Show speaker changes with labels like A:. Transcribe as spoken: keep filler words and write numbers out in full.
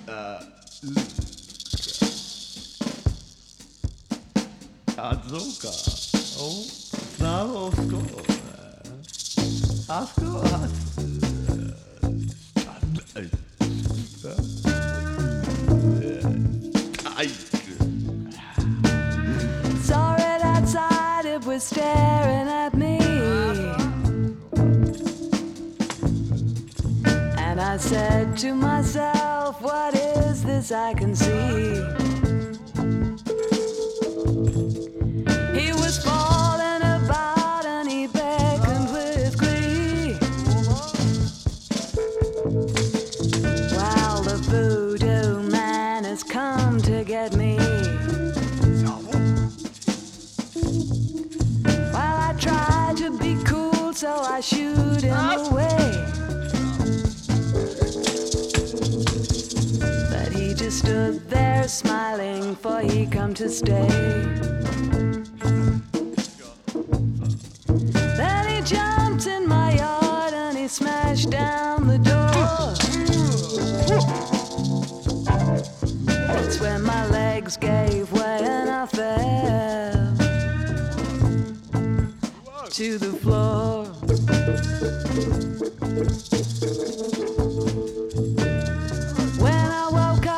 A: uh, aそうか。お、なるほど。あそこは。
B: Saw it outside, it was staring at me. And I said to myself, what is this I can see? He was falling about and he beckoned with glee. Well, the voodoo man has come to get me. Well, I try to be cool, so I shoot him away. But he just stood there smiling, for he come to stay. Then he jumped in my yard and he smashed down the door. That's when my legs gave way and I fell to the floor.